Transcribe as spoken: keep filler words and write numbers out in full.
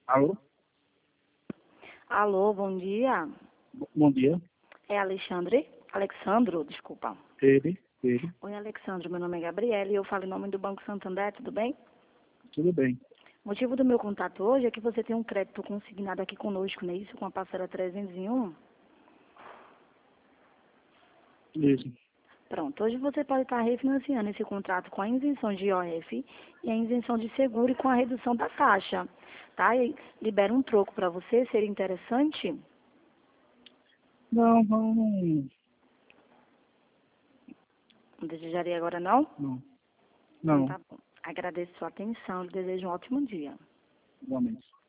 Alô? Alô, bom dia. B- Bom dia. É Alexandre? Alexandro, desculpa. Ele, ele, Oi, Alexandre, meu nome é Gabriela e eu falo em nome do Banco Santander, tudo bem? tudo bem. O motivo do meu contato hoje é que você tem um crédito consignado aqui conosco, não é isso? Com a parcela trezentos e um. Isso. Pronto, hoje você pode estar refinanciando esse contrato com a isenção de I O F e a isenção de seguro e com a redução da taxa, tá? E libera um troco para você, seria interessante? Não, não, não. Não desejaria agora não? Não. Então Não, tá bom. Agradeço sua atenção e desejo um ótimo dia. igualmente.